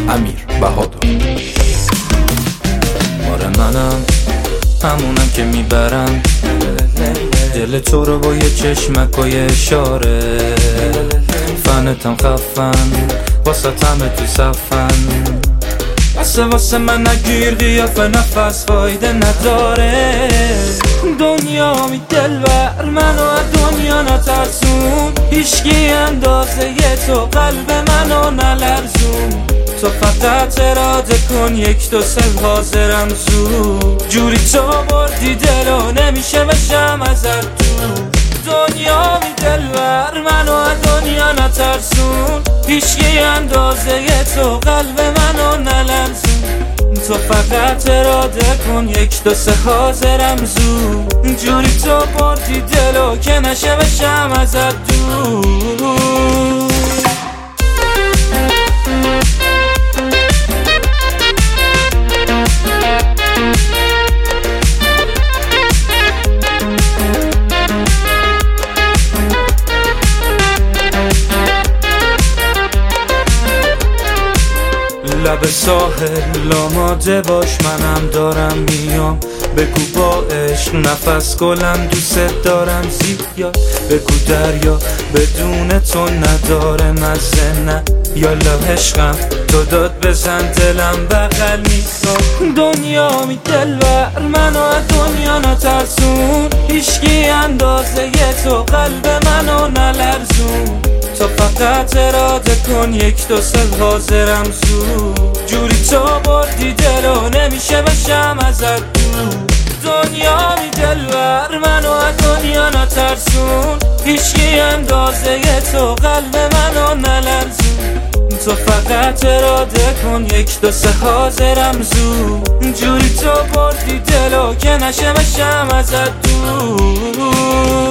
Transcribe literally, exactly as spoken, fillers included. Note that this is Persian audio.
امیر بهادر. آره منم همونم که میبرم دل تو رو با یه چشمک و یه اشاره، فنتم خفن واسه همه تو صفن، واسه واسه من نگیر قیافه نفس فایده نداره. دنیا می دلبر منو از دنیا نترسون، هیچکی اندازه ی تو قلب منو نلرزون. تو فقط اراده کن یک دو سه حاضرم زود، جوری تو بردی دلو نمیشه بشم ازت دور. دنیا می دلبر منو از دنیا نترسون، هیچکی اندازه ی تو قلب منو نلرزون. تو فقط اراده کن یک دو سه حاضرم زود، جوری تو بردی دلو که نشه بشم ازت دور. لب ساحل آماده باش منم دارم میام، بگو با عشق نفس گلم دوست دارم زیاد، بگو دریا بدون تو نداره مزه نه، یالا عشقم تو داد بزن دلم بغل میسان. دنیا می دلبر منو از دنیا نترسون، هیچکی اندازه ی تو قلب منو نلرزون. تو فقط اراده کن یک دو سه حاضرم زود، جوری تو بردی دلو نمیشه بشم ازت دور. دنیا می دلبر منو از دنیا نترسون، هیچکی اندازه ی تو قلب منو نلرزون. تو فقط اراده کن یک دو سه حاضرم زود، جوری تو بردی دلو که نشه بشم ازت دور.